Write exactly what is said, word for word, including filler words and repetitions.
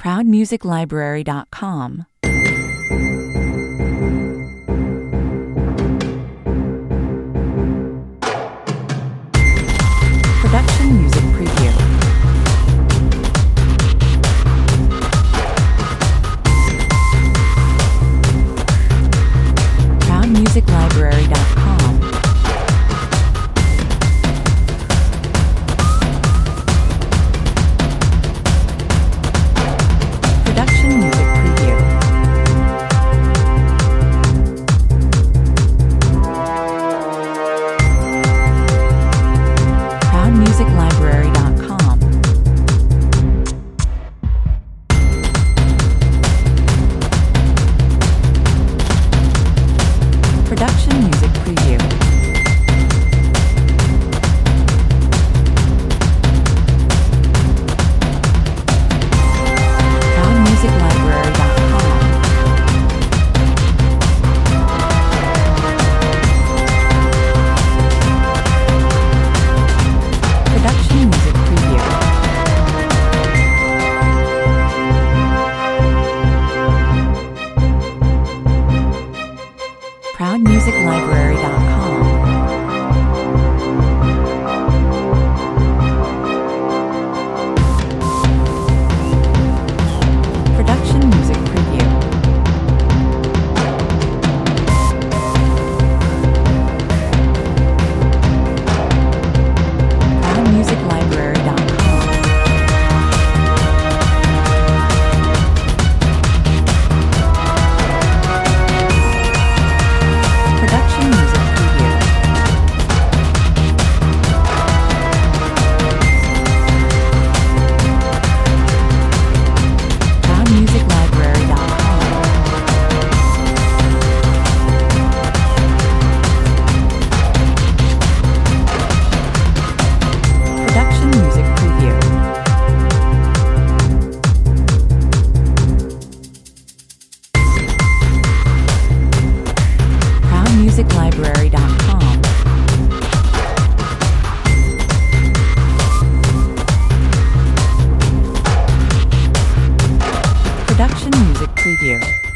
proud music library dot com. Production music preview. proud music library dot com. Production music preview. proud music library dot com. Production music preview. proud music library dot com. Production music preview. proud music library dot com. Production music preview. proud music library dot com. Production music preview. proud music library dot com. Production music preview. proud music library dot com. Production music preview.